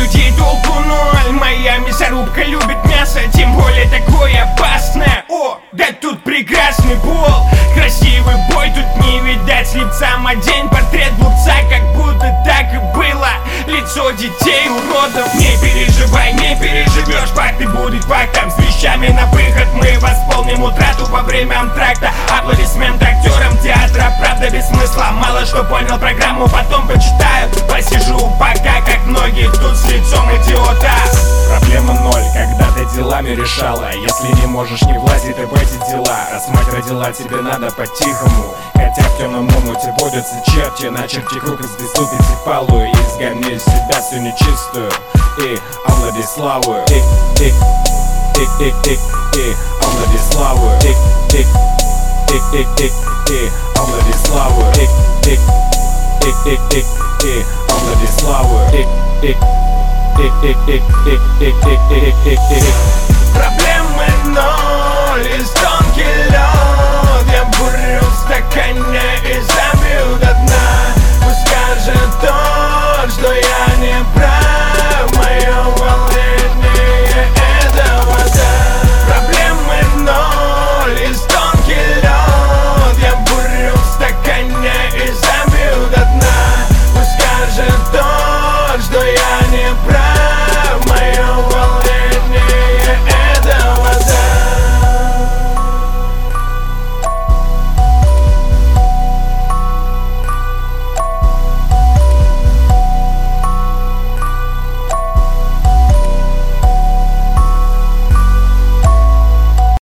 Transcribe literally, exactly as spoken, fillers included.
людей толку ноль. Моя мясорубка любит мясо, тем более такое опасное. О, да тут прекрасный пол, красивый бой, тут не видать лица. Одень портрет глупца, как будто так и было. Лицо детей уродов. Не переживай, не переживешь, факты будут фактом. С вещами на выход мы восполним утрату во время антракта. Аплодисмент актерам театра, правда без смысла. Мало что понял программу, потом почитаю. Посижу пока, как многие тут с лицом идиота. Проблема ноль, когда ты делами решала. Если не можешь, не влазить ты в эти дела. Раз мать родила, тебе надо по-тихому. Хотя в темном омуте водятся черти. Начерти круг из приступите палую. И сгони из себя всю нечистую. И овладей славою. И, и, и, и, и, и овладей славою. И, и, и, и, и, и овладей славою. И, и, и, и, и, и овладей славою. И, и, проблемы ноль, из тонкий лед. Я бурю в стакане и забью до дна.